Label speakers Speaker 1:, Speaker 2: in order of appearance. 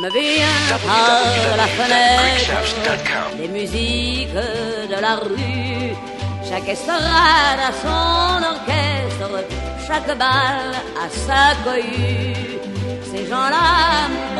Speaker 1: me vient par la fenêtre des musiques de la rue. Chaque estrade a son orchestre, chaque bal a sa cohue. Ces gens-là